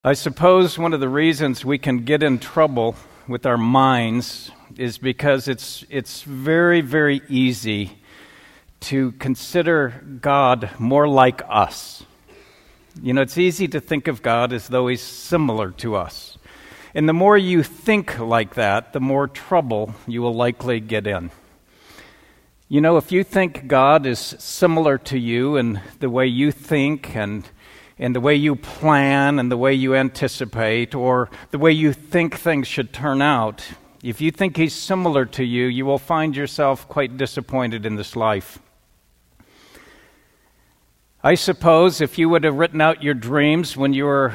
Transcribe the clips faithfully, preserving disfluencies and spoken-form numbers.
I suppose one of the reasons we can get in trouble with our minds is because it's it's very, very easy to consider God more like us. You know, it's easy to think of God as though He's similar to us. And the more you think like that, the more trouble you will likely get in. You know, if you think God is similar to you in the way you think and and the way you plan and the way you anticipate or the way you think things should turn out, if you think He's similar to you, you will find yourself quite disappointed in this life. I suppose if you would have written out your dreams when you were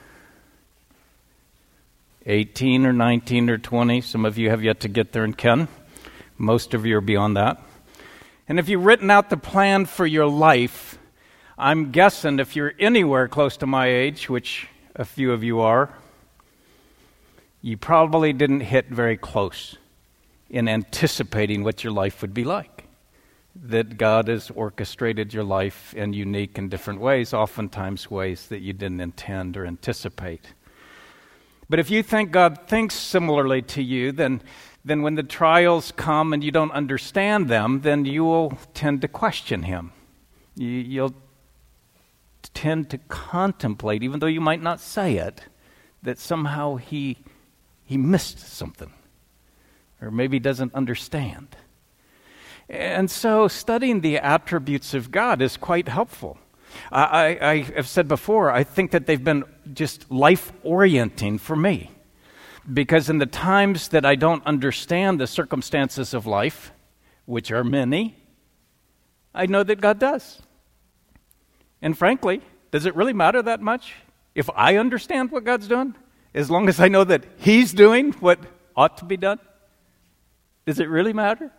eighteen or nineteen or twenty, some of you have yet to get there and can. Most of you are beyond that. And if you've written out the plan for your life, I'm guessing if you're anywhere close to my age, which a few of you are, you probably didn't hit very close in anticipating what your life would be like. That God has orchestrated your life in unique and different ways, oftentimes ways that you didn't intend or anticipate. But if you think God thinks similarly to you, then, then when the trials come and you don't understand them, then you will tend to question Him. You, you'll tend to contemplate, even though you might not say it, that somehow he he missed something, or maybe doesn't understand. And so studying the attributes of God is quite helpful. I, I, I have said before, I think that they've been just life-orienting for me, because in the times that I don't understand the circumstances of life, which are many, I know that God does. And frankly, does it really matter that much if I understand what God's doing? As long as I know that He's doing what ought to be done? Does it really matter?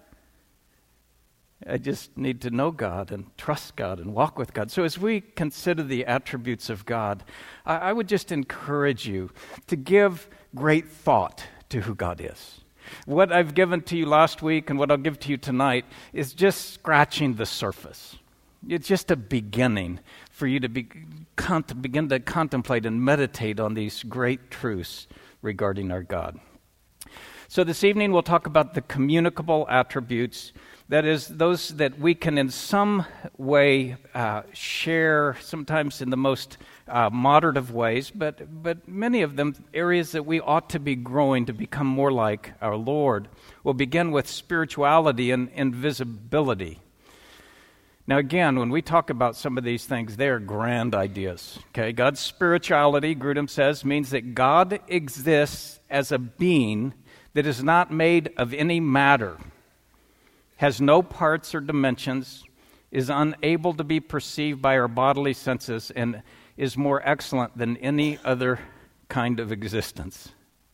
I just need to know God and trust God and walk with God. So as we consider the attributes of God, I, I would just encourage you to give great thought to who God is. What I've given to you last week and what I'll give to you tonight is just scratching the surface. It's just a beginning for you to be, con- begin to contemplate and meditate on these great truths regarding our God. So this evening we'll talk about the communicable attributes, that is, those that we can in some way uh, share, sometimes in the most uh, moderate of ways, but, but many of them areas that we ought to be growing to become more like our Lord. We'll begin with spirituality and invisibility. Now again, when we talk about some of these things, they are grand ideas. Okay, God's spirituality, Grudem says, means that God exists as a being that is not made of any matter, has no parts or dimensions, is unable to be perceived by our bodily senses, and is more excellent than any other kind of existence.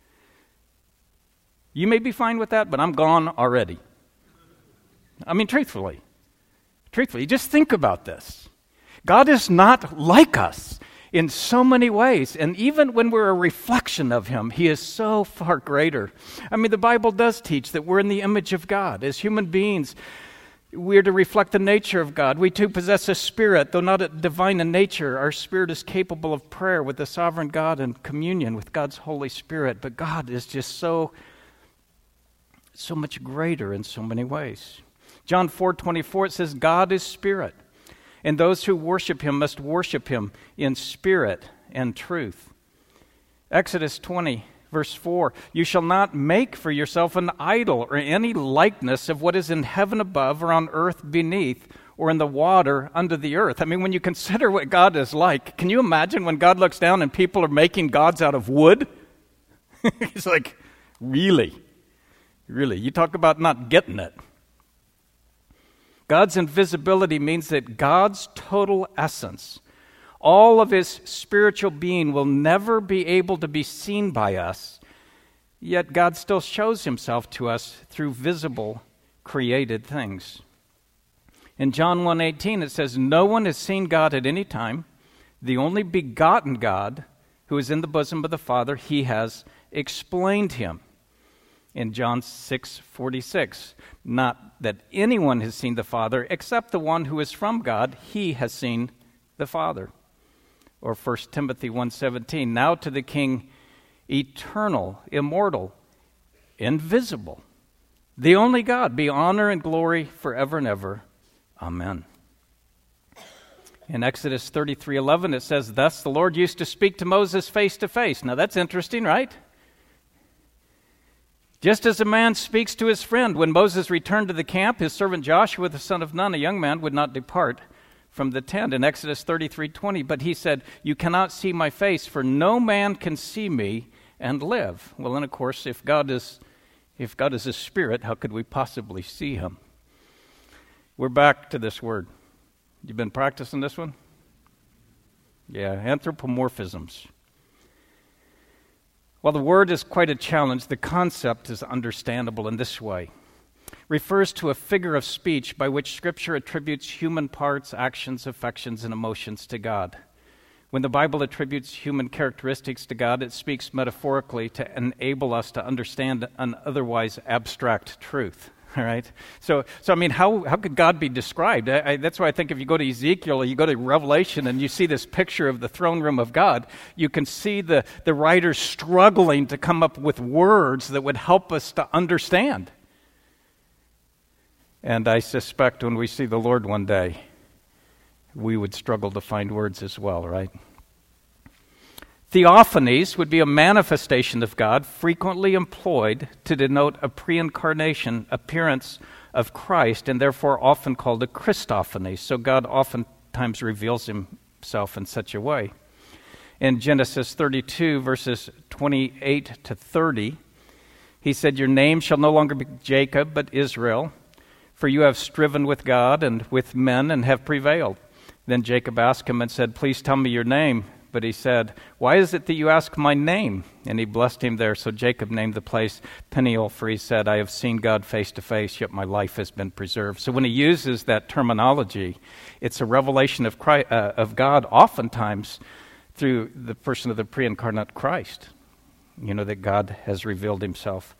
You may be fine with that, but I'm gone already. I mean, truthfully. Truthfully, just think about this. God is not like us in so many ways, and even when we're a reflection of Him, He is so far greater. I mean, the Bible does teach that we're in the image of God. As human beings, we're to reflect the nature of God. We too possess a spirit, though not divine in nature. Our spirit is capable of prayer with the sovereign God and communion with God's Holy Spirit, but God is just so, so much greater in so many ways. John four twenty-four, it says, God is spirit, and those who worship Him must worship Him in spirit and truth. Exodus twenty, verse four, you shall not make for yourself an idol or any likeness of what is in heaven above or on earth beneath or in the water under the earth. I mean, when you consider what God is like, can you imagine when God looks down and people are making gods out of wood? He's like, really? Really? You talk about not getting it. God's invisibility means that God's total essence, all of His spiritual being, will never be able to be seen by us, yet God still shows Himself to us through visible, created things. In John one eighteen, it says, no one has seen God at any time. The only begotten God, who is in the bosom of the Father, He has explained Him. In John six forty-six, not that anyone has seen the Father except the one who is from God, He has seen the Father. Or First Timothy one seventeen, now to the King, eternal, immortal, invisible, the only God, be honor and glory forever and ever. Amen. In Exodus thirty-three eleven, it says, thus the Lord used to speak to Moses face to face. Now that's interesting, right? Just as a man speaks to his friend, when Moses returned to the camp, his servant Joshua, the son of Nun, a young man, would not depart from the tent. In Exodus thirty-three twenty, but he said, you cannot see my face, for no man can see me and live. Well, then, of course, if God is if God is a spirit, how could we possibly see him? We're back to this word. You've been practicing this one? Yeah, anthropomorphisms. While the word is quite a challenge, the concept is understandable in this way. Refers to a figure of speech by which Scripture attributes human parts, actions, affections, and emotions to God. When the Bible attributes human characteristics to God, it speaks metaphorically to enable us to understand an otherwise abstract truth. All right? So, so I mean, how, how could God be described? I, I, that's why I think if you go to Ezekiel or you go to Revelation and you see this picture of the throne room of God, you can see the, the writers struggling to come up with words that would help us to understand. And I suspect when we see the Lord one day, we would struggle to find words as well, right? Theophanies would be a manifestation of God frequently employed to denote a pre-incarnation appearance of Christ, and therefore often called a Christophany. So God oftentimes reveals himself in such a way. In Genesis thirty-two, verses twenty-eight to thirty, he said, your name shall no longer be Jacob, but Israel, for you have striven with God and with men and have prevailed. Then Jacob asked him and said, please tell me your name. But he said, why is it that you ask my name? And he blessed him there. So Jacob named the place Peniel, for he said, I have seen God face to face, yet my life has been preserved. So when he uses that terminology, it's a revelation of Christ, uh, of God oftentimes through the person of the pre-incarnate Christ. You know, that God has revealed himself.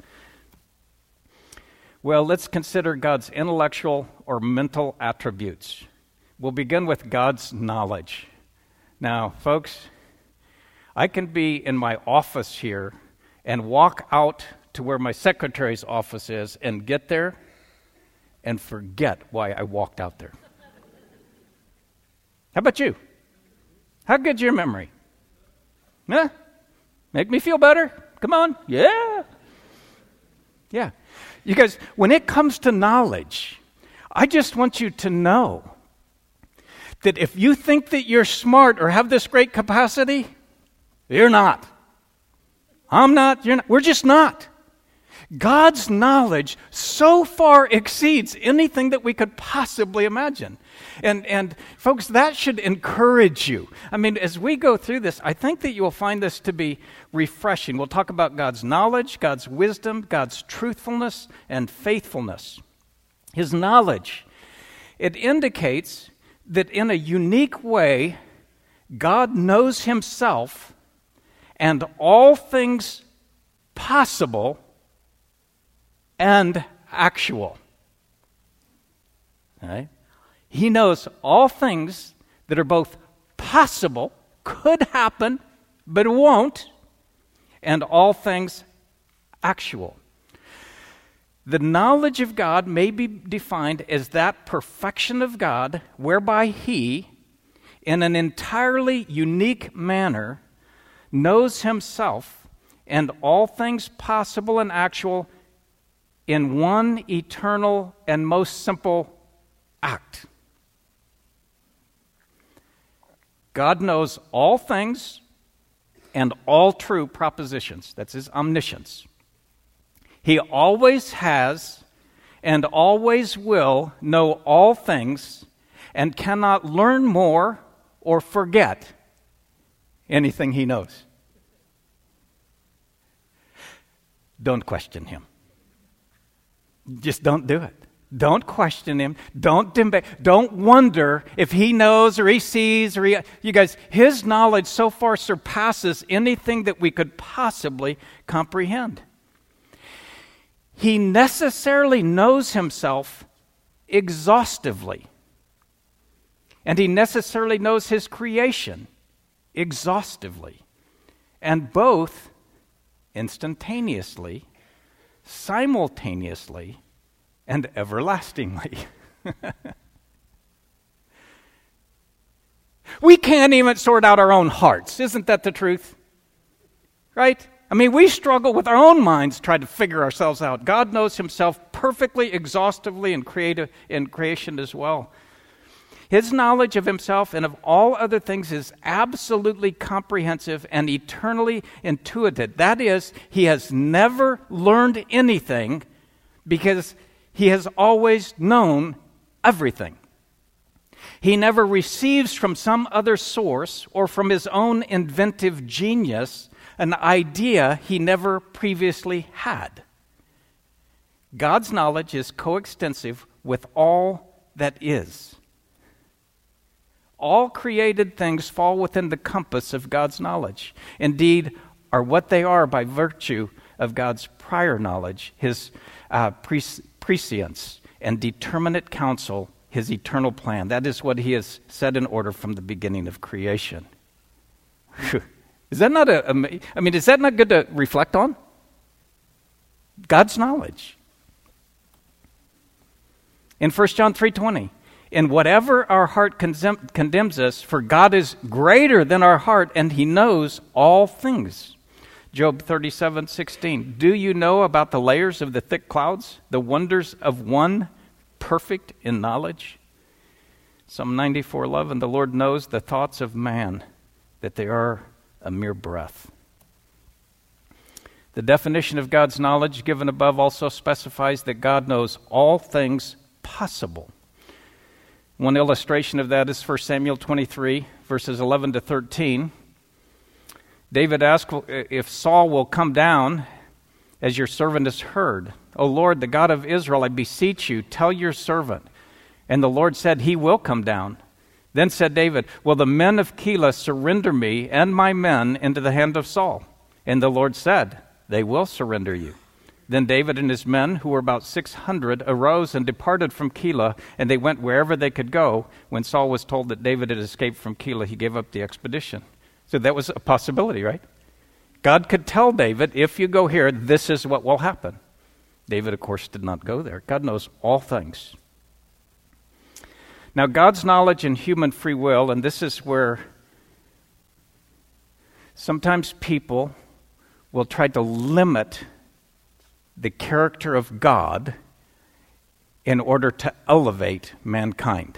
Well, let's consider God's intellectual or mental attributes. We'll begin with God's knowledge. Now, folks, I can be in my office here and walk out to where my secretary's office is and get there and forget why I walked out there. How about you? How good's your memory? Huh? Make me feel better? Come on. Yeah. Yeah. You guys, when it comes to knowledge, I just want you to know that if you think that you're smart or have this great capacity, you're not. I'm not, you're not. We're just not. God's knowledge so far exceeds anything that we could possibly imagine. And, and folks, that should encourage you. I mean, as we go through this, I think that you will find this to be refreshing. We'll talk about God's knowledge, God's wisdom, God's truthfulness, and faithfulness. His knowledge, it indicates that in a unique way, God knows himself and all things possible and actual. All right? He knows all things that are both possible, could happen, but won't, and all things actual. The knowledge of God may be defined as that perfection of God whereby he, in an entirely unique manner, knows himself and all things possible and actual in one eternal and most simple act. God knows all things and all true propositions. That's his omniscience. He always has and always will know all things and cannot learn more or forget anything he knows. Don't question him. Just don't do it. Don't question him. Don't debate. Don't wonder if he knows or he sees or he... You guys, his knowledge so far surpasses anything that we could possibly comprehend. He necessarily knows himself exhaustively. And he necessarily knows his creation exhaustively, and both instantaneously, simultaneously, and everlastingly. We can't even sort out our own hearts. Isn't that the truth? Right? I mean, we struggle with our own minds trying to figure ourselves out. God knows himself perfectly, exhaustively in, creative, in creation as well. His knowledge of himself and of all other things is absolutely comprehensive and eternally intuitive. That is, he has never learned anything because he has always known everything. He never receives from some other source or from his own inventive genius an idea he never previously had. God's knowledge is coextensive with all that is. All created things fall within the compass of God's knowledge. Indeed, are what they are by virtue of God's prior knowledge, his uh, pres- prescience and determinate counsel, his eternal plan. That is what he has set in order from the beginning of creation. Is that not a, I mean, is that not good to reflect on? God's knowledge. In First John three twenty, in whatever our heart condemn, condemns us, for God is greater than our heart, and he knows all things. Job thirty-seven sixteen, do you know about the layers of the thick clouds, the wonders of one perfect in knowledge? Psalm ninety-four eleven, the Lord knows the thoughts of man, that they are a mere breath. The definition of God's knowledge given above also specifies that God knows all things possible. One illustration of that is First Samuel twenty-three, verses eleven to thirteen. David asked if Saul will come down as your servant has heard. O Lord, the God of Israel, I beseech you, tell your servant. And the Lord said, he will come down. Then said David, will the men of Keilah surrender me and my men into the hand of Saul? And the Lord said, they will surrender you. Then David and his men, who were about six hundred, arose and departed from Keilah, and they went wherever they could go. When Saul was told that David had escaped from Keilah, he gave up the expedition. So that was a possibility, right? God could tell David, if you go here, this is what will happen. David, of course, did not go there. God knows all things. Now, God's knowledge and human free will, and this is where sometimes people will try to limit the character of God in order to elevate mankind.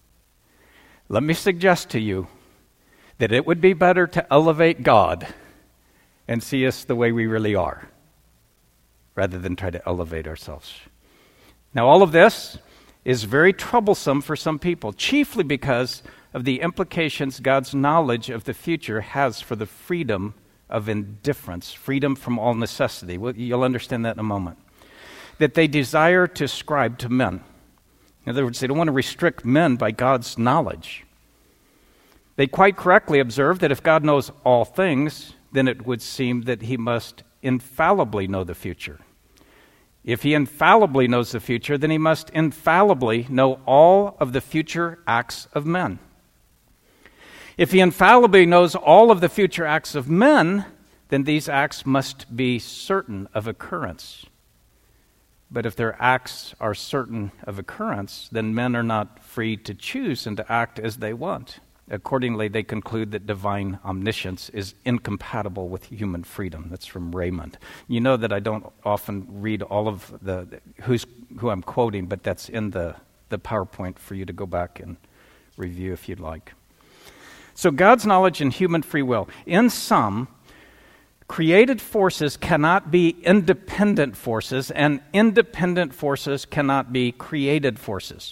Let me suggest to you that it would be better to elevate God and see us the way we really are, rather than try to elevate ourselves. Now, all of this is very troublesome for some people, chiefly because of the implications God's knowledge of the future has for the freedom of indifference, freedom from all necessity. Well, you'll understand that in a moment. That they desire to ascribe to men. In other words, they don't want to restrict men by God's knowledge. They quite correctly observe that if God knows all things, then it would seem that he must infallibly know the future. If he infallibly knows the future, then he must infallibly know all of the future acts of men. If he infallibly knows all of the future acts of men, then these acts must be certain of occurrence. But if their acts are certain of occurrence, then men are not free to choose and to act as they want. Accordingly, they conclude that divine omniscience is incompatible with human freedom. That's from Raymond. You know that I don't often read all of the who's who I'm quoting, but that's in the, the PowerPoint for you to go back and review if you'd like. So God's knowledge and human free will. In sum, created forces cannot be independent forces, and independent forces cannot be created forces.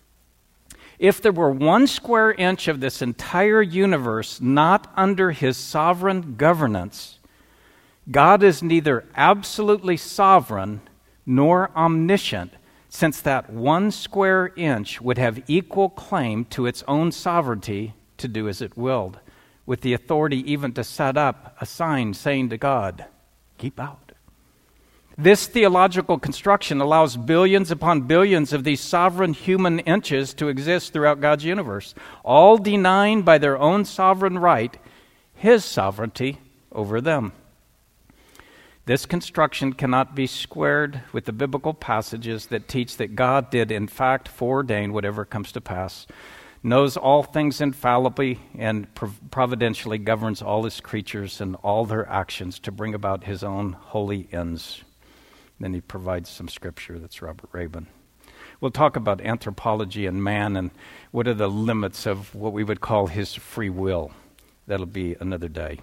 If there were one square inch of this entire universe not under his sovereign governance, God is neither absolutely sovereign nor omniscient, since that one square inch would have equal claim to its own sovereignty to do as it willed, with the authority even to set up a sign saying to God, keep out. This theological construction allows billions upon billions of these sovereign human inches to exist throughout God's universe, all denying by their own sovereign right his sovereignty over them. This construction cannot be squared with the biblical passages that teach that God did in fact foreordain whatever comes to pass, knows all things infallibly, and providentially governs all his creatures and all their actions to bring about his own holy ends. Then he provides some scripture. That's Robert Rabin. We'll talk about anthropology and man and what are the limits of what we would call his free will. That'll be another day.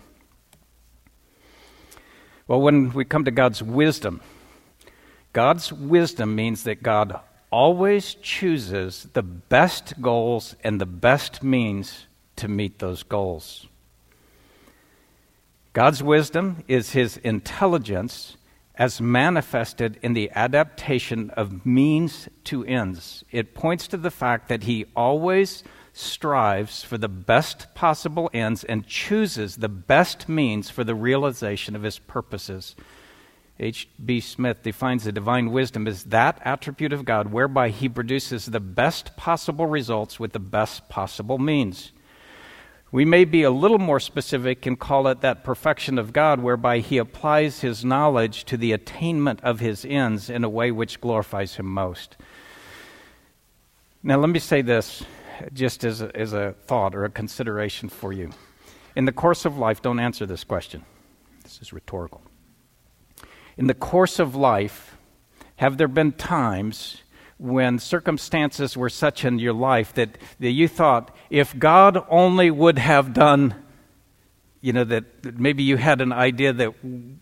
Well, when we come to God's wisdom, God's wisdom means that God always chooses the best goals and the best means to meet those goals. God's wisdom is his intelligence as manifested in the adaptation of means to ends. It points to the fact that he always strives for the best possible ends and chooses the best means for the realization of his purposes. H B Smith defines the divine wisdom as that attribute of God whereby he produces the best possible results with the best possible means. We may be a little more specific and call it that perfection of God whereby he applies his knowledge to the attainment of his ends in a way which glorifies him most. Now let me say this just as a, as a thought or a consideration for you. In the course of life, don't answer this question. This is rhetorical. In the course of life, have there been times when circumstances were such in your life that, that you thought, if God only would have done, you know, that, that maybe you had an idea that,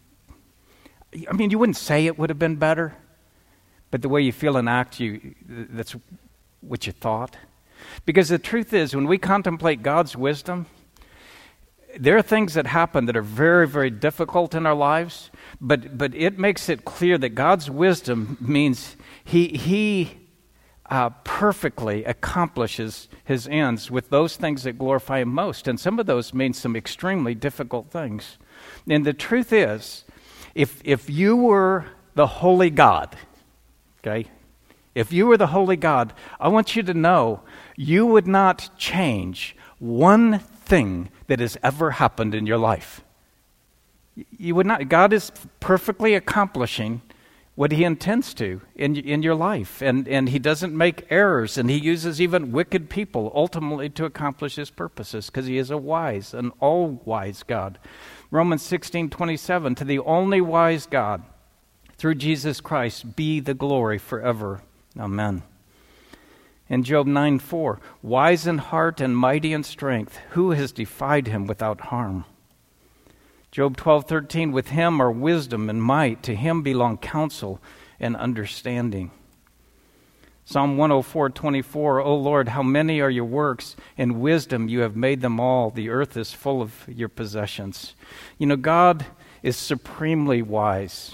I mean, you wouldn't say it would have been better, but the way you feel and act, you that's what you thought. Because the truth is, when we contemplate God's wisdom, there are things that happen that are very, very difficult in our lives, but but it makes it clear that God's wisdom means He He uh, perfectly accomplishes His ends with those things that glorify Him most, and some of those mean some extremely difficult things. And the truth is, if if you were the holy God, okay, if you were the holy God, I want you to know you would not change one thing that has ever happened in your life. You would not. God is perfectly accomplishing what He intends to in in your life, and and He doesn't make errors, and He uses even wicked people ultimately to accomplish His purposes because He is a wise, an all-wise God. Romans sixteen twenty-seven, to the only wise God, through Jesus Christ, be the glory forever. Amen. In Job nine four, wise in heart and mighty in strength, who has defied Him without harm? Job twelve thirteen, with Him are wisdom and might, to Him belong counsel and understanding. Psalm one oh four twenty-four, O Lord, how many are your works, in wisdom you have made them all, the earth is full of your possessions. You know, God is supremely wise.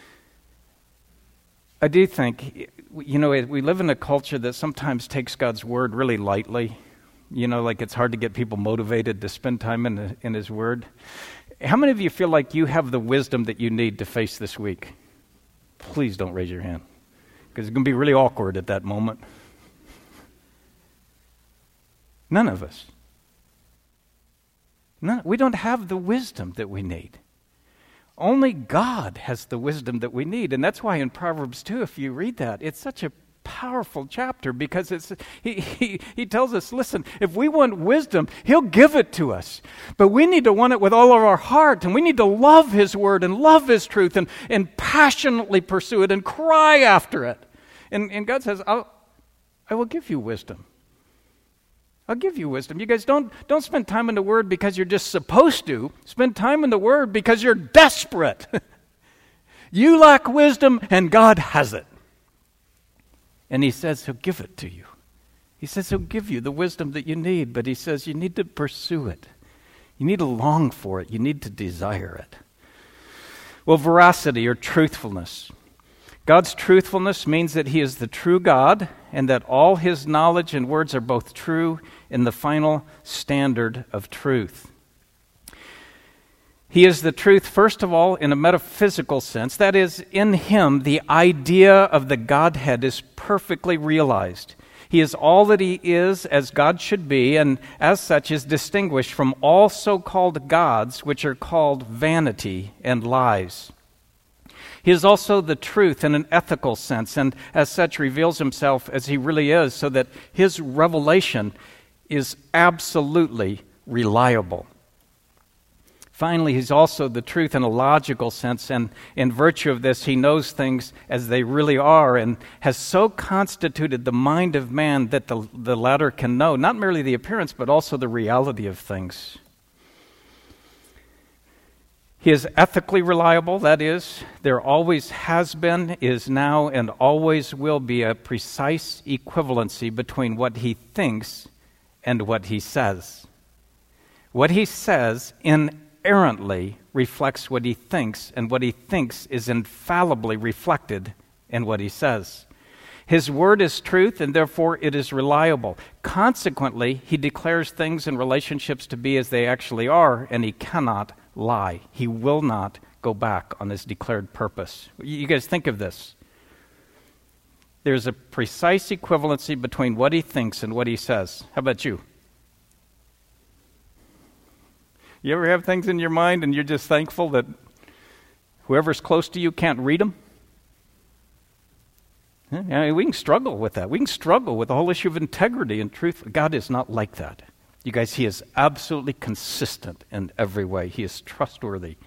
I do think, you know, we live in a culture that sometimes takes God's word really lightly. You know, like it's hard to get people motivated to spend time in, the, in His word. How many of you feel like you have the wisdom that you need to face this week? Please don't raise your hand, because it's going to be really awkward at that moment. None of us. None, we don't have the wisdom that we need. Only God has the wisdom that we need. And that's why in Proverbs two, if you read that, it's such a powerful chapter, because it's he, he, he tells us, listen, if we want wisdom, He'll give it to us. But we need to want it with all of our heart, and we need to love His word and love His truth and, and passionately pursue it and cry after it. And, and God says, I'll, I will give you wisdom. I'll give you wisdom. You guys don't, don't spend time in the Word because you're just supposed to. Spend time in the Word because you're desperate. You lack wisdom, and God has it. And He says He'll give it to you. He says He'll give you the wisdom that you need, but He says you need to pursue it. You need to long for it. You need to desire it. Well, veracity or truthfulness. God's truthfulness means that He is the true God and that all His knowledge and words are both true in the final standard of truth. He is the truth, first of all, in a metaphysical sense. That is, in Him, the idea of the Godhead is perfectly realized. He He is all that he is as God should be, and as such is distinguished from all so-called gods, which are called vanity and lies. He is also the truth in an ethical sense, and as such reveals himself as he really is, so that his revelation is absolutely reliable. Finally, he's also the truth in a logical sense, and in virtue of this, he knows things as they really are and has so constituted the mind of man that the, the latter can know not merely the appearance, but also the reality of things. He is ethically reliable, that is, there always has been, is now, and always will be a precise equivalency between what he thinks and what he says. What he says in Errantly reflects what he thinks, and what he thinks is infallibly reflected in what he says. His word is truth, and therefore it is reliable. Consequently, he declares things and relationships to be as they actually are, and he cannot lie. He will not go back on his declared purpose. You guys think of this. There's a precise equivalency between what he thinks and what he says. How about you? You ever have things in your mind and you're just thankful that whoever's close to you can't read them? I mean, we can struggle with that. We can struggle with the whole issue of integrity and truth. God is not like that. You guys, he is absolutely consistent in every way. He is trustworthy.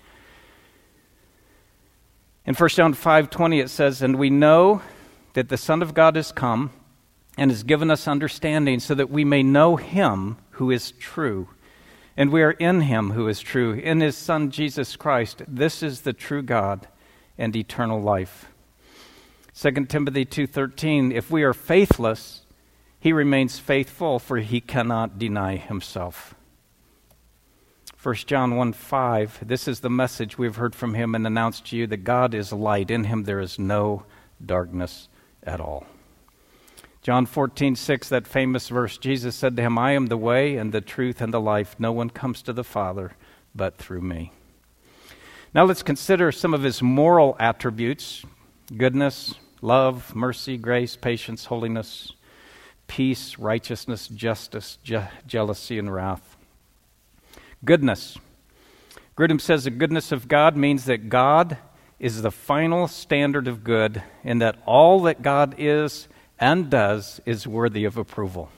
In First John five twenty it says, "And we know that the Son of God is come and has given us understanding so that we may know him who is true. And we are in him who is true, in his Son Jesus Christ. This is the true God and eternal life." Second Timothy two thirteen, "If we are faithless, he remains faithful, for he cannot deny himself." First John one five, "This is the message we have heard from him and announced to you, that God is light. In him there is no darkness at all." John fourteen six, that famous verse, Jesus said to him, "I am the way and the truth and the life. No one comes to the Father but through me." Now let's consider some of his moral attributes: goodness, love, mercy, grace, patience, holiness, peace, righteousness, justice, je- jealousy, and wrath. Goodness. Grudem says the goodness of God means that God is the final standard of good, and that all that God is and does is worthy of approval.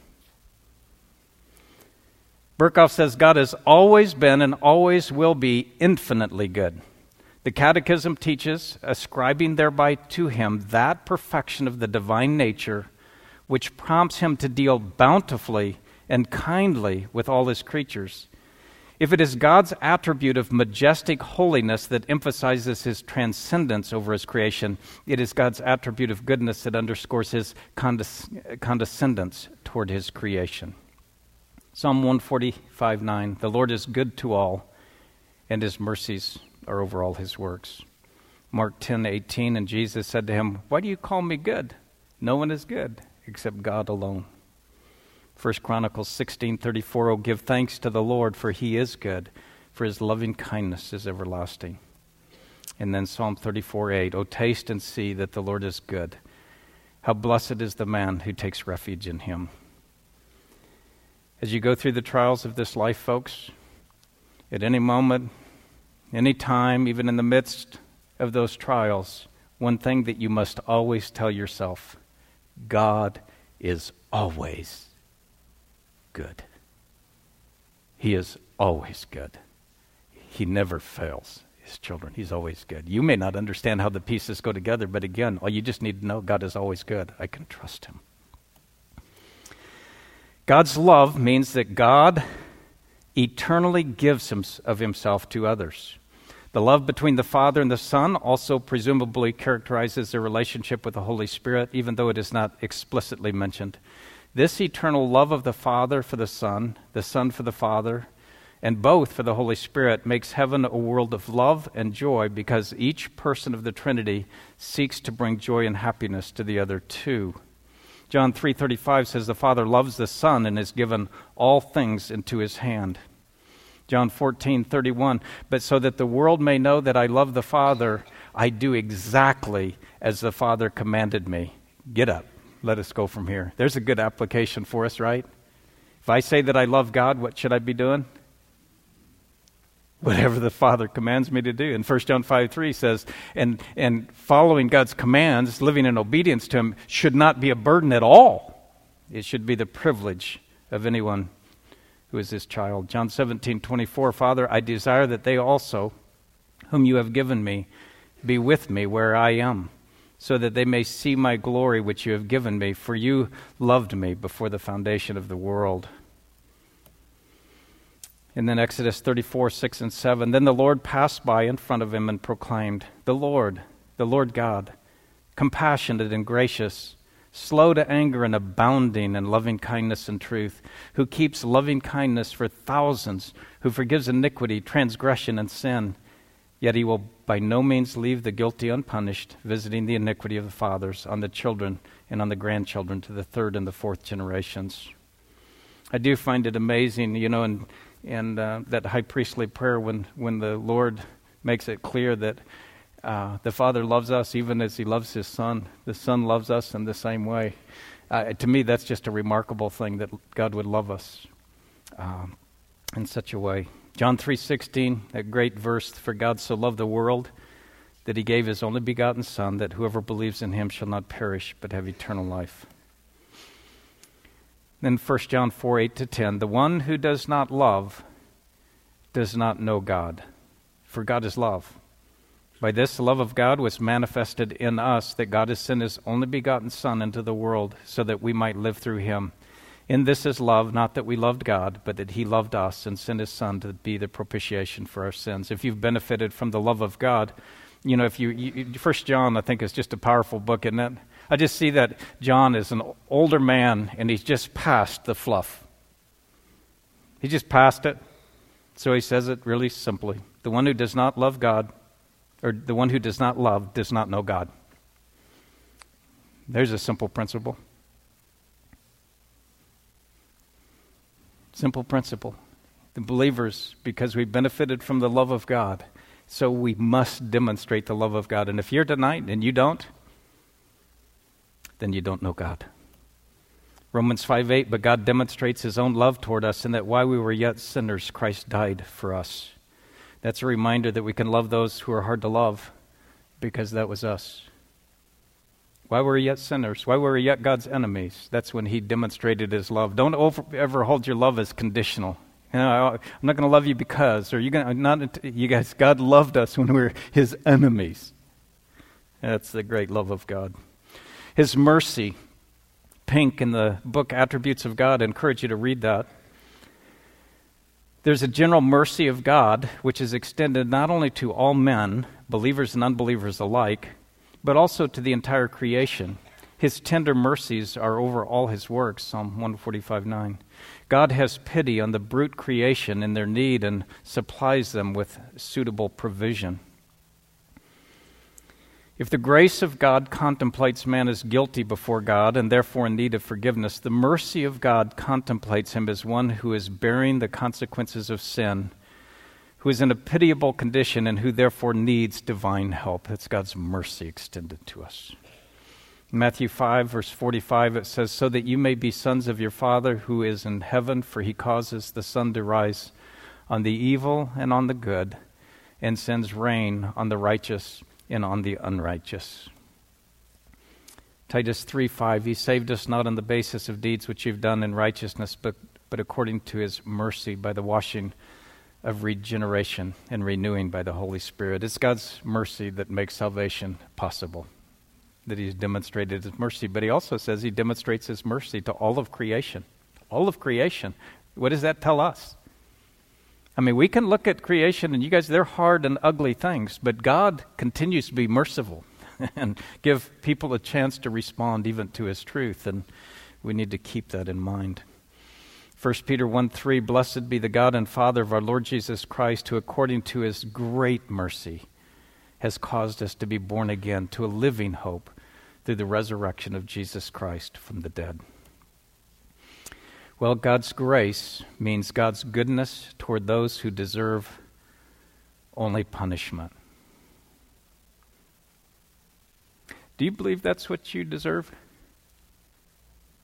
Berkhoff says God has always been and always will be infinitely good. The Catechism teaches, ascribing thereby to him that perfection of the divine nature which prompts him to deal bountifully and kindly with all his creatures. If it is God's attribute of majestic holiness that emphasizes his transcendence over his creation, it is God's attribute of goodness that underscores his condes- condescendence toward his creation. Psalm one forty-five nine, "The Lord is good to all, and his mercies are over all his works." Mark ten eighteen, "And Jesus said to him, 'Why do you call me good? No one is good except God alone.'" First Chronicles sixteen thirty-four, "Oh, give thanks to the Lord, for he is good, for his loving kindness is everlasting." And then Psalm thirty-four eight, "Oh, taste and see that the Lord is good. How blessed is the man who takes refuge in him." As you go through the trials of this life, folks, at any moment, any time, even in the midst of those trials, one thing that you must always tell yourself: God is always good. He is always good. He never fails his children. He's always good. You may not understand how the pieces go together, but again, all you just need to know, God is always good. I can trust him. God's love means that God eternally gives him, of himself to others. The love between the Father and the Son also presumably characterizes their relationship with the Holy Spirit, even though it is not explicitly mentioned. This eternal love of the Father for the Son, the Son for the Father, and both for the Holy Spirit makes heaven a world of love and joy, because each person of the Trinity seeks to bring joy and happiness to the other two. John three thirty-five says the Father loves the Son and has given all things into his hand. John fourteen thirty-one, "But so that the world may know that I love the Father, I do exactly as the Father commanded me." Get up. let us go from here. There's a good application for us, right? If I say that I love God, what should I be doing? Whatever the Father commands me to do. And First John five three says, and, and following God's commands, living in obedience to Him, should not be a burden at all. It should be the privilege of anyone who is His child. John seventeen twenty-four, Father, I desire that they also, whom you have given me, be with me where I am, so that they may see my glory which you have given me, for you loved me before the foundation of the world. And then Exodus thirty-four, six and seven, then the Lord passed by in front of him and proclaimed, the Lord, the Lord God, compassionate and gracious, slow to anger and abounding in loving kindness and truth, who keeps loving kindness for thousands, who forgives iniquity, transgression, and sin. Yet he will by no means leave the guilty unpunished, visiting the iniquity of the fathers on the children and on the grandchildren to the third and the fourth generations. I do find it amazing, you know, and and uh, that high priestly prayer when, when the Lord makes it clear that uh, the Father loves us even as He loves His Son. The Son loves us in the same way. Uh, to me, that's just a remarkable thing that God would love us um, in such a way. John three sixteen, that great verse, for God so loved the world that He gave His only begotten Son, that whoever believes in Him shall not perish but have eternal life. Then First John four, eight to ten, the one who does not love does not know God, for God is love. By this the love of God was manifested in us, that God has sent His only begotten Son into the world, so that we might live through Him. In this is love, not that we loved God, but that He loved us and sent His Son to be the propitiation for our sins. If you've benefited from the love of God, you know, if you, you First John, I think, is just a powerful book, isn't it? I just see that John is an older man, and he's just past the fluff. He just passed it. So he says it really simply. The one who does not love God, or the one who does not love, does not know God. There's a simple principle. Simple principle. The believers, because we benefited from the love of God, so we must demonstrate the love of God. And if you're tonight and you don't, then you don't know God. Romans five eight, but God demonstrates His own love toward us in that while we were yet sinners, Christ died for us. That's a reminder that we can love those who are hard to love, because that was us. While we were yet sinners, while we were yet God's enemies, that's when He demonstrated His love. Don't over, ever hold your love as conditional. You know, I'm not going to love you because, or you're going to not. You guys, God loved us when we were His enemies. That's the great love of God. His mercy, pink in the book Attributes of God. I encourage you to read that. There's a general mercy of God, which is extended not only to all men, believers and unbelievers alike, but also to the entire creation. His tender mercies are over all His works, Psalm one forty-five nine. God has pity on the brute creation in their need and supplies them with suitable provision. If the grace of God contemplates man as guilty before God and therefore in need of forgiveness, the mercy of God contemplates him as one who is bearing the consequences of sin, who is in a pitiable condition and who therefore needs divine help. That's God's mercy extended to us. In Matthew five, verse forty-five, it says, so that you may be sons of your Father who is in heaven, for He causes the sun to rise on the evil and on the good, and sends rain on the righteous and on the unrighteous. Titus three five, He saved us not on the basis of deeds which you've done in righteousness, but, but according to His mercy by the washing of regeneration and renewing by the Holy Spirit. It's God's mercy that makes salvation possible, that He's demonstrated His mercy. But He also says He demonstrates His mercy to all of creation. All of creation. What does that tell us? I mean, we can look at creation, and you guys, they're hard and ugly things, but God continues to be merciful and give people a chance to respond even to His truth, and we need to keep that in mind. First Peter one three, blessed be the God and Father of our Lord Jesus Christ, who according to His great mercy has caused us to be born again to a living hope through the resurrection of Jesus Christ from the dead. Well, God's grace means God's goodness toward those who deserve only punishment. Do you believe that's what you deserve?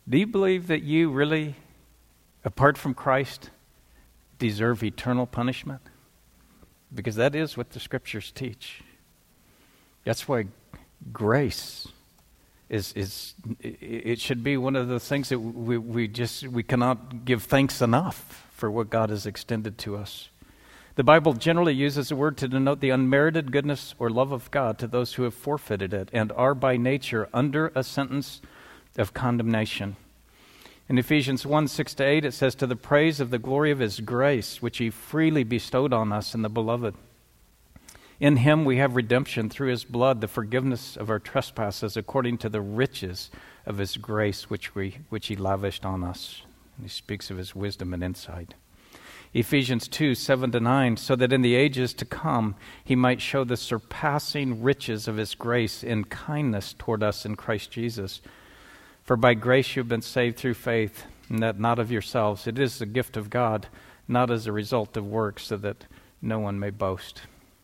Do you believe that you really, apart from Christ, deserve eternal punishment? Because that is what the Scriptures teach. That's why grace is, is it should be one of the things that we, we just, we cannot give thanks enough for what God has extended to us. The Bible generally uses the word to denote the unmerited goodness or love of God to those who have forfeited it and are by nature under a sentence of condemnation. In Ephesians one, six to eight, it says, to the praise of the glory of His grace, which He freely bestowed on us in the Beloved. In Him we have redemption through His blood, the forgiveness of our trespasses, according to the riches of His grace, which we which He lavished on us. And He speaks of His wisdom and insight. Ephesians two, seven to nine, so that in the ages to come He might show the surpassing riches of His grace in kindness toward us in Christ Jesus. For by grace you have been saved through faith, and that not of yourselves. It is the gift of God, not as a result of works, so that no one may boast.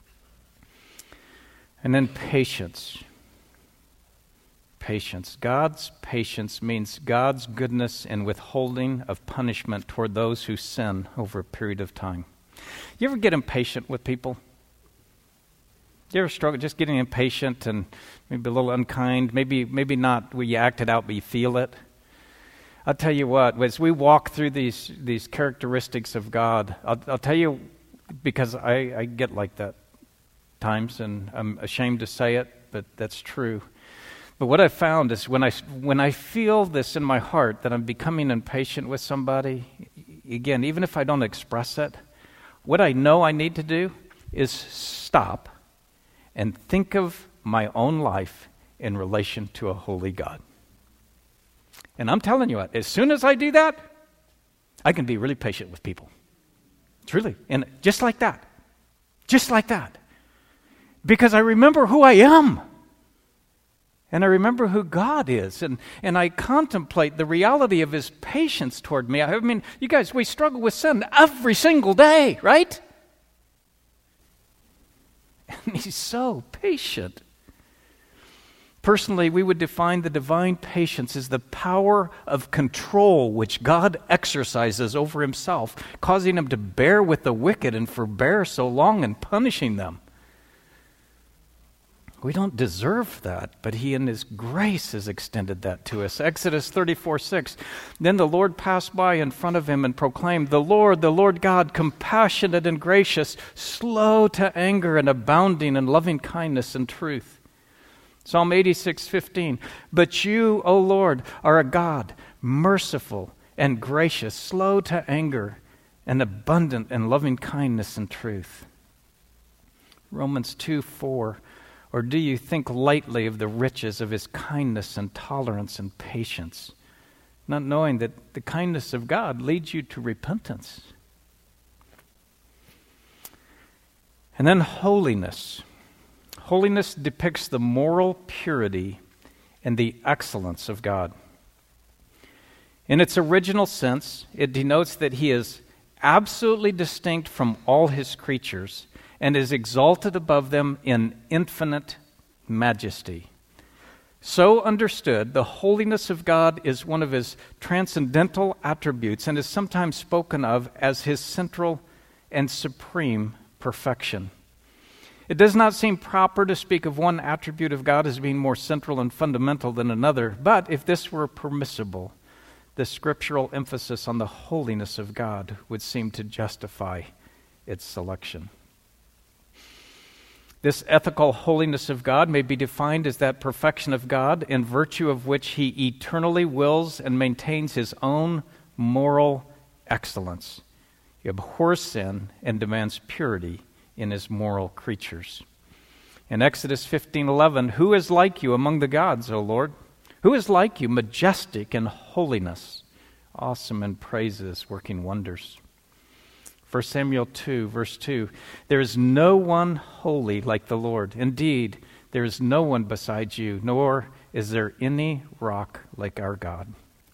And then patience. Patience. God's patience means God's goodness and withholding of punishment toward those who sin over a period of time. You ever get impatient with people? You ever struggle just getting impatient and maybe a little unkind? Maybe maybe not where you act it out, but you feel it? I'll tell you what, as we walk through these these characteristics of God, I'll, I'll tell you, because I, I get like that times, and I'm ashamed to say it, but that's true. But what I found is when I, when I feel this in my heart, that I'm becoming impatient with somebody, again, even if I don't express it, what I know I need to do is stop and think of my own life in relation to a holy God. And I'm telling you what, as soon as I do that, I can be really patient with people. Truly. And just like that. Just like that. Because I remember who I am. And I remember who God is. And, and I contemplate the reality of His patience toward me. I mean, you guys, we struggle with sin every single day, right? And He's so patient. Personally, we would define the divine patience as the power of control which God exercises over Himself, causing Him to bear with the wicked and forbear so long and punishing them. We don't deserve that, but He in His grace has extended that to us. Exodus thirty-four, six. Then the Lord passed by in front of him and proclaimed, the Lord, the Lord God, compassionate and gracious, slow to anger and abounding in loving kindness and truth. Psalm eighty-six, fifteen. But you, O Lord, are a God, merciful and gracious, slow to anger and abundant in loving kindness and truth. Romans two, four. Or do you think lightly of the riches of His kindness and tolerance and patience, not knowing that the kindness of God leads you to repentance? And then holiness. Holiness depicts the moral purity and the excellence of God. In its original sense, it denotes that He is absolutely distinct from all His creatures and is exalted above them in infinite majesty. So understood, the holiness of God is one of His transcendental attributes and is sometimes spoken of as His central and supreme perfection. It does not seem proper to speak of one attribute of God as being more central and fundamental than another, but if this were permissible, the scriptural emphasis on the holiness of God would seem to justify its selection. This ethical holiness of God may be defined as that perfection of God in virtue of which He eternally wills and maintains His own moral excellence. He abhors sin and demands purity in His moral creatures. In Exodus fifteen eleven, who is like you among the gods, O Lord? Who is like you, majestic in holiness, awesome in praises, working wonders? First Samuel two, verse two, there is no one holy like the Lord. Indeed, there is no one besides you, nor is there any rock like our God.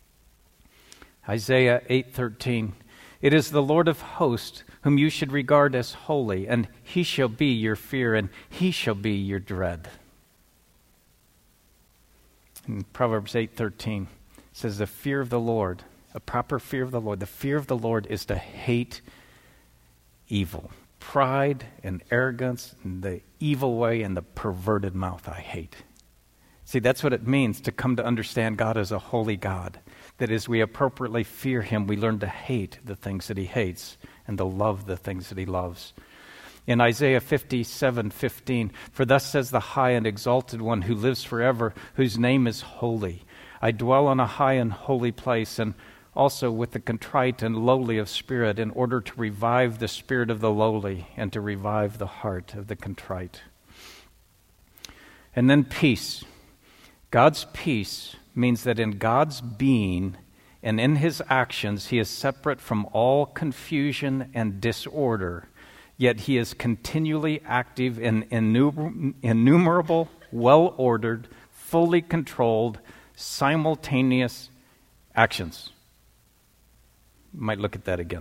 Isaiah eight thirteen, it is the Lord of hosts whom you should regard as holy, and He shall be your fear, and He shall be your dread. In Proverbs eight thirteen, says the fear of the Lord, a proper fear of the Lord, the fear of the Lord is to hate evil. Pride and arrogance and the evil way and the perverted mouth I hate. See, that's what it means to come to understand God as a holy God. That as we appropriately fear him, we learn to hate the things that he hates and to love the things that he loves. In Isaiah fifty-seven fifteen, for thus says the high and exalted one who lives forever, whose name is holy. I dwell on a high and holy place, and also with the contrite and lowly of spirit, in order to revive the spirit of the lowly and to revive the heart of the contrite. And then peace. God's peace means that in God's being and in his actions, he is separate from all confusion and disorder, yet he is continually active in innumer- innumerable, well-ordered, fully controlled, simultaneous actions. You might look at that again.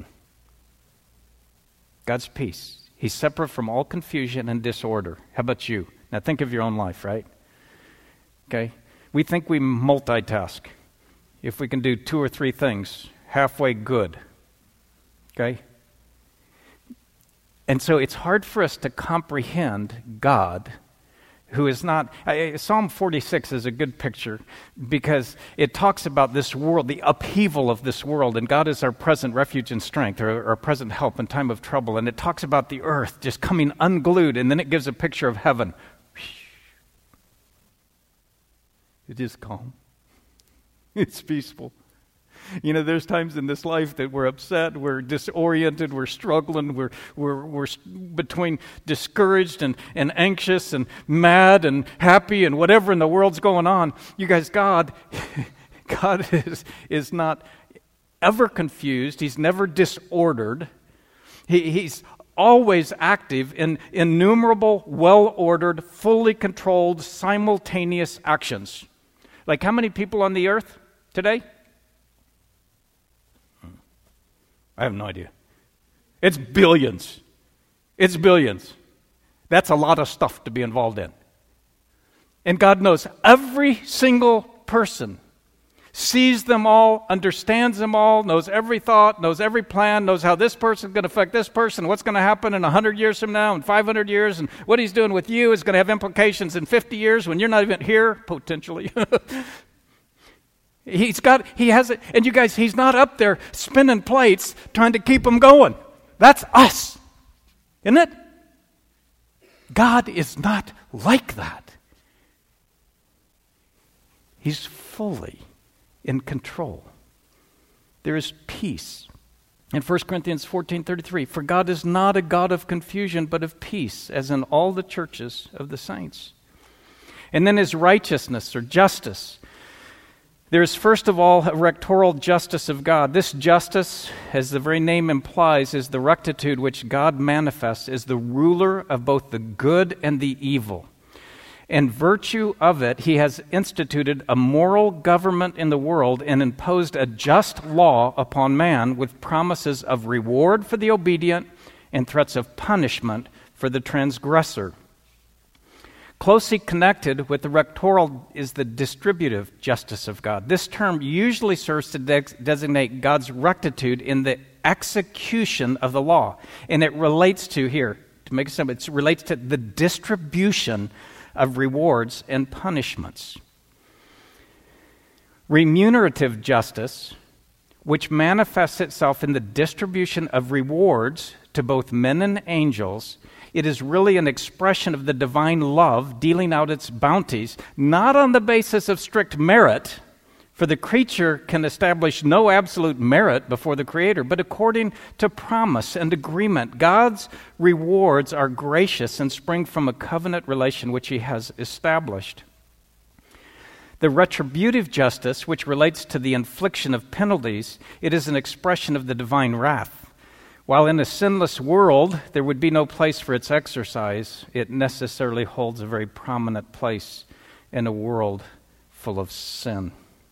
God's peace. He's separate from all confusion and disorder. How about you? Now think of your own life, right? Okay? We think we multitask. If we can do two or three things, halfway good. Okay? And so it's hard for us to comprehend God, who is not... Uh, Psalm forty-six is a good picture because it talks about this world, the upheaval of this world, and God is our present refuge and strength, or our present help in time of trouble. And it talks about the earth just coming unglued, and then it gives a picture of heaven. It is calm. It's peaceful. You know, there's times in this life that we're upset, we're disoriented, we're struggling, we're we're we're between discouraged and, and anxious and mad and happy and whatever in the world's going on. You guys, God, God is is not ever confused. He's never disordered. He, he's always active in innumerable, well-ordered, fully controlled, simultaneous actions. Like how many people on the earth today? I have no idea. It's billions. It's billions. That's a lot of stuff to be involved in. And God knows every single person, sees them all, understands them all, knows every thought, knows every plan, knows how this person is going to affect this person, what's going to happen in one hundred years from now and five hundred years, and what he's doing with you is going to have implications in fifty years when you're not even here, potentially. He's got, he has it, and you guys, he's not up there spinning plates trying to keep them going. That's us, isn't it? God is not like that. He's fully in control. There is peace. In First Corinthians fourteen thirty-three, for God is not a God of confusion, but of peace, as in all the churches of the saints. And then his righteousness or justice. There is first of all a rectoral justice of God. This justice, as the very name implies, is the rectitude which God manifests as the ruler of both the good and the evil. In virtue of it, he has instituted a moral government in the world and imposed a just law upon man with promises of reward for the obedient and threats of punishment for the transgressor. Closely connected with the rectoral is the distributive justice of God. This term usually serves to de- designate God's rectitude in the execution of the law. And it relates to, here, to make it simple, it relates to the distribution of rewards and punishments. Remunerative justice, which manifests itself in the distribution of rewards to both men and angels, it is really an expression of the divine love dealing out its bounties, not on the basis of strict merit, for the creature can establish no absolute merit before the Creator, but according to promise and agreement. God's rewards are gracious and spring from a covenant relation which he has established. The retributive justice, which relates to the infliction of penalties, it is an expression of the divine wrath. While in a sinless world there would be no place for its exercise, it necessarily holds a very prominent place in a world full of sin.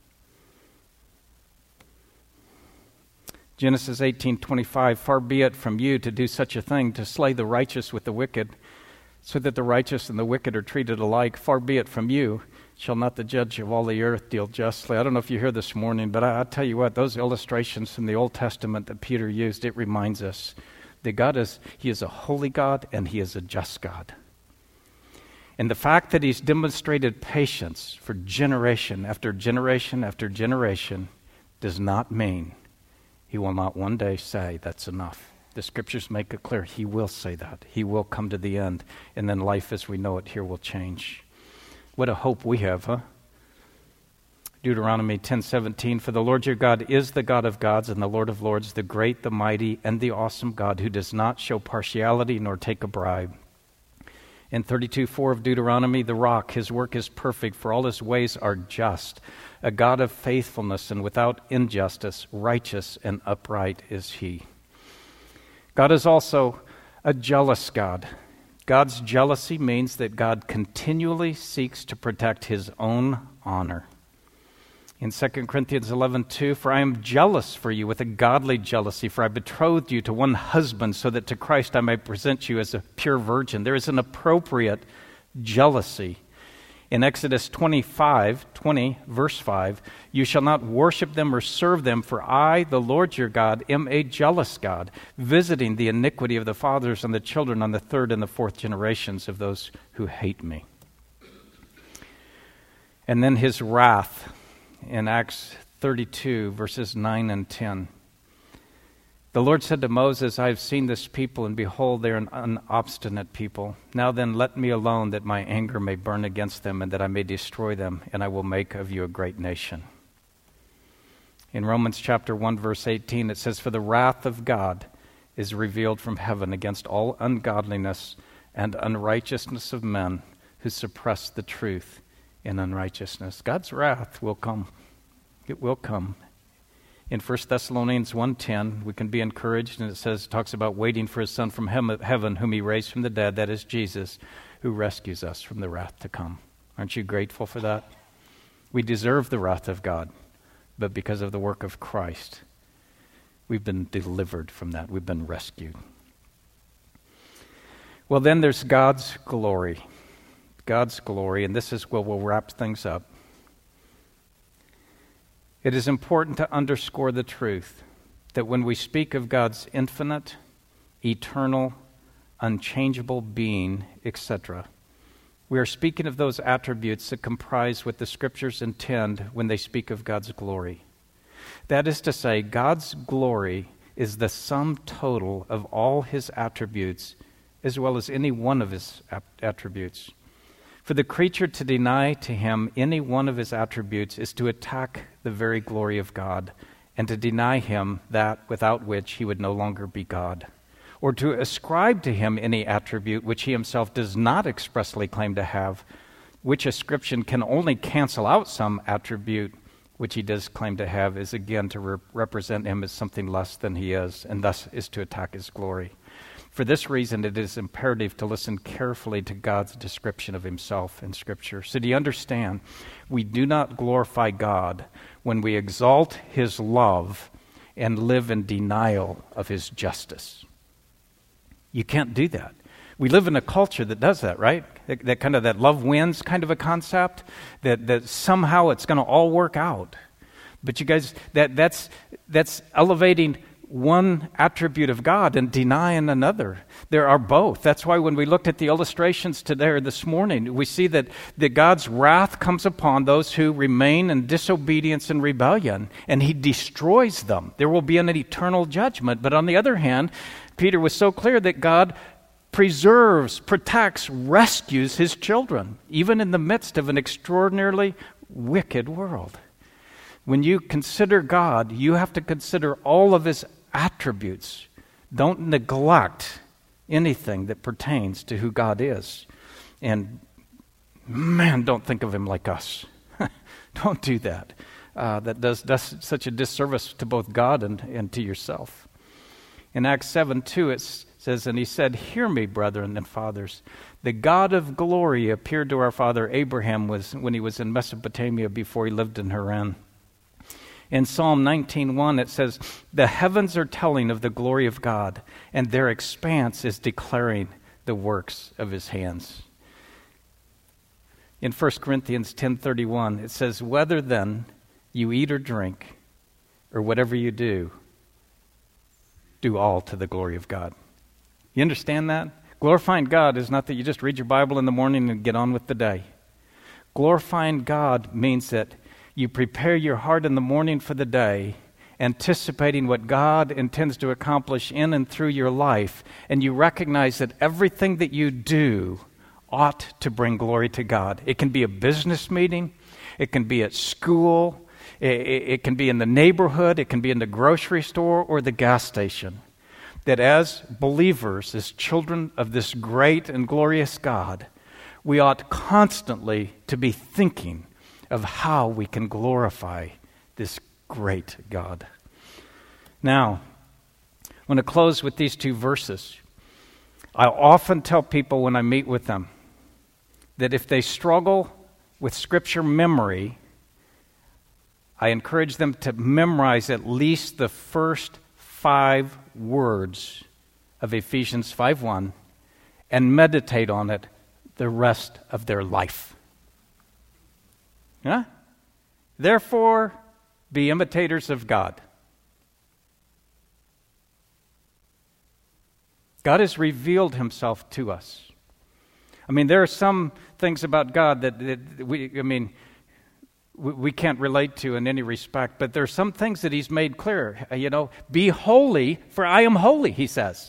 Genesis eighteen twenty-five, far be it from you to do such a thing, to slay the righteous with the wicked, so that the righteous and the wicked are treated alike. Far be it from you. Shall not the judge of all the earth deal justly? I don't know if you're here this morning, but I, I'll tell you what, those illustrations from the Old Testament that Peter used, it reminds us that God is, he is a holy God and he is a just God. And the fact that he's demonstrated patience for generation after generation after generation does not mean he will not one day say that's enough. The scriptures make it clear he will say that. He will come to the end, and then life as we know it here will change. What a hope we have, huh? Deuteronomy ten seventeen, for the Lord your God is the God of gods and the Lord of lords, the great, the mighty, and the awesome God, who does not show partiality nor take a bribe. In thirty-two four of Deuteronomy, the rock, his work is perfect, for all his ways are just. A God of faithfulness and without injustice, righteous and upright is he. God is also a jealous God. God's jealousy means that God continually seeks to protect his own honor. In Second Corinthians eleven two, for I am jealous for you with a godly jealousy, for I betrothed you to one husband, so that to Christ I may present you as a pure virgin. There is an appropriate jealousy. In Exodus twenty-five, twenty, verse five, you shall not worship them or serve them, for I, the Lord your God, am a jealous God, visiting the iniquity of the fathers and the children on the third and the fourth generations of those who hate me. And then his wrath in Acts thirty-two, verses nine and ten. The Lord said to Moses, I have seen this people, and behold, they are an, an obstinate people. Now then, let me alone, that my anger may burn against them, and that I may destroy them, and I will make of you a great nation. In Romans chapter one, verse eighteen, it says, for the wrath of God is revealed from heaven against all ungodliness and unrighteousness of men who suppress the truth in unrighteousness. God's wrath will come. It will come. In First Thessalonians one ten, we can be encouraged, and it says, talks about waiting for his Son from heaven, whom he raised from the dead, that is Jesus, who rescues us from the wrath to come. Aren't you grateful for that? We deserve the wrath of God, but because of the work of Christ, we've been delivered from that. We've been rescued. Well, then there's God's glory. God's glory, and this is where we'll wrap things up. It is important to underscore the truth that when we speak of God's infinite, eternal, unchangeable being, et cetera, we are speaking of those attributes that comprise what the Scriptures intend when they speak of God's glory. That is to say, God's glory is the sum total of all his attributes, as well as any one of his attributes. For the creature to deny to him any one of his attributes is to attack the very glory of God, and to deny him that without which he would no longer be God, or to ascribe to him any attribute which he himself does not expressly claim to have, which ascription can only cancel out some attribute which he does claim to have, is again to re- represent him as something less than he is, and thus is to attack his glory. For this reason, it is imperative to listen carefully to God's description of himself in Scripture. So do you understand? We do not glorify God when we exalt his love and live in denial of his justice. You can't do that. We live in a culture that does that, right? That, that kind of that love wins kind of a concept, that, that somehow it's going to all work out. But you guys, that that's that's elevating one attribute of God and denying another. There are both. That's why when we looked at the illustrations today or this morning, we see that, that God's wrath comes upon those who remain in disobedience and rebellion, and he destroys them. There will be an eternal judgment. But on the other hand, Peter was so clear that God preserves, protects, rescues his children, even in the midst of an extraordinarily wicked world. When you consider God, you have to consider all of his attributes. Don't neglect anything that pertains to who God is. And man, don't think of him like us. Don't do that. Uh, that does, does such a disservice to both God and, and to yourself. In Acts seven two, it says, and he said, hear me, brethren and fathers. The God of glory appeared to our father Abraham was, when he was in Mesopotamia before he lived in Haran. In Psalm nineteen one, it says, the heavens are telling of the glory of God, and their expanse is declaring the works of his hands. In First Corinthians ten thirty-one, it says, whether then you eat or drink, or whatever you do, do all to the glory of God. You understand that? Glorifying God is not that you just read your Bible in the morning and get on with the day. Glorifying God means that you prepare your heart in the morning for the day, anticipating what God intends to accomplish in and through your life, and you recognize that everything that you do ought to bring glory to God. It can be a business meeting, it can be at school, it, it can be in the neighborhood, it can be in the grocery store or the gas station. That as believers, as children of this great and glorious God, we ought constantly to be thinking of how we can glorify this great God. Now, I want to close with these two verses. I often tell people when I meet with them that if they struggle with scripture memory, I encourage them to memorize at least the first five words of Ephesians five one and meditate on it the rest of their life. Yeah? Therefore, be imitators of God. God has revealed himself to us. I mean, there are some things about God that, that we, I mean, we, we can't relate to in any respect, but there are some things that he's made clear. You know, be holy, for I am holy, he says.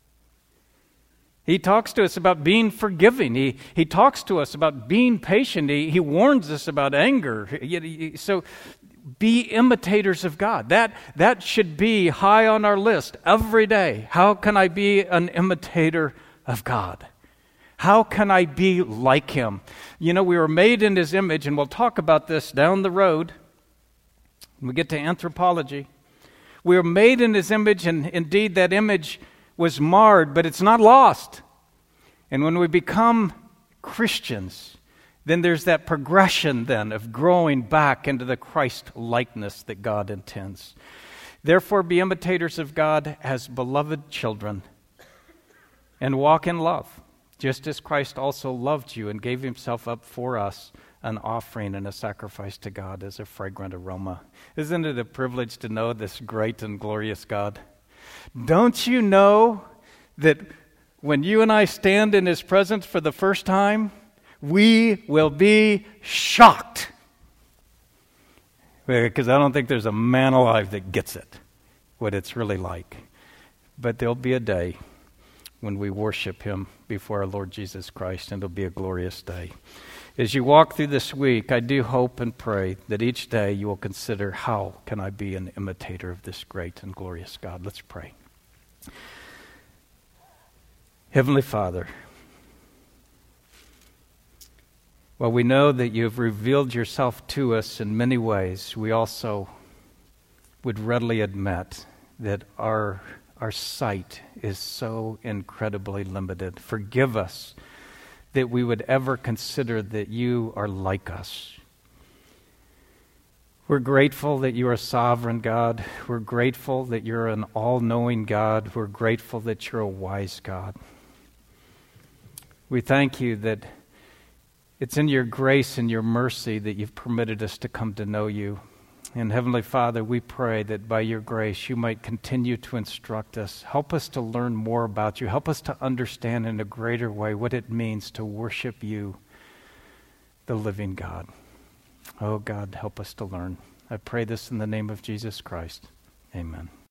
He talks to us about being forgiving. He, he talks to us about being patient. He, he warns us about anger. So be imitators of God. That, that should be high on our list every day. How can I be an imitator of God? How can I be like him? You know, we were made in his image, and we'll talk about this down the road when we get to anthropology. We were made in his image, and indeed that image was marred, but it's not lost. And when we become Christians, then there's that progression then of growing back into the Christ likeness that God intends. Therefore, be imitators of God as beloved children and walk in love, just as Christ also loved you and gave himself up for us, an offering and a sacrifice to God as a fragrant aroma. Isn't it a privilege to know this great and glorious God? Don't you know that when you and I stand in his presence for the first time, we will be shocked? Because I don't think there's a man alive that gets it, what it's really like. But there'll be a day when we worship him before our Lord Jesus Christ, and it'll be a glorious day. As you walk through this week, I do hope and pray that each day you will consider, how can I be an imitator of this great and glorious God? Let's pray. Heavenly Father, while we know that you have revealed yourself to us in many ways, we also would readily admit that our our sight is so incredibly limited. Forgive us that we would ever consider that you are like us. We're grateful that you are sovereign God. We're grateful that you're an all-knowing God. We're grateful that you're a wise God. We thank you that it's in your grace and your mercy that you've permitted us to come to know you. And Heavenly Father, we pray that by your grace you might continue to instruct us. Help us to learn more about you. Help us to understand in a greater way what it means to worship you, the living God. Oh God, help us to learn. I pray this in the name of Jesus Christ. Amen.